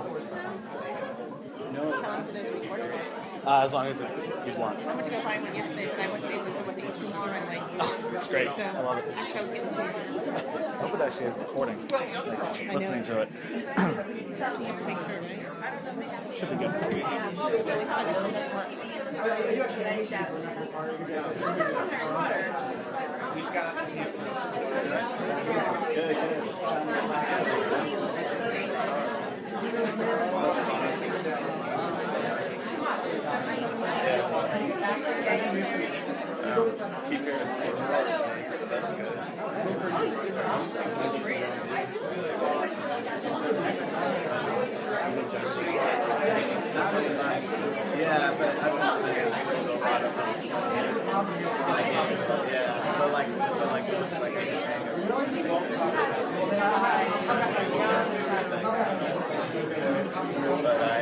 As long as you want. I went to go find one yesterday, but I wasn't able to do with the HMR right away. Oh, it's great. So, I love it. actually, I was getting two. I hope it actually is recording. Like, listening to it. You have to make sure, right? Should be good. Really sucks when it doesn't work. Keep hearing yeah, but I don't see it. Yeah, but like it looks like but I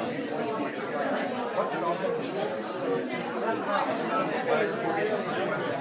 What?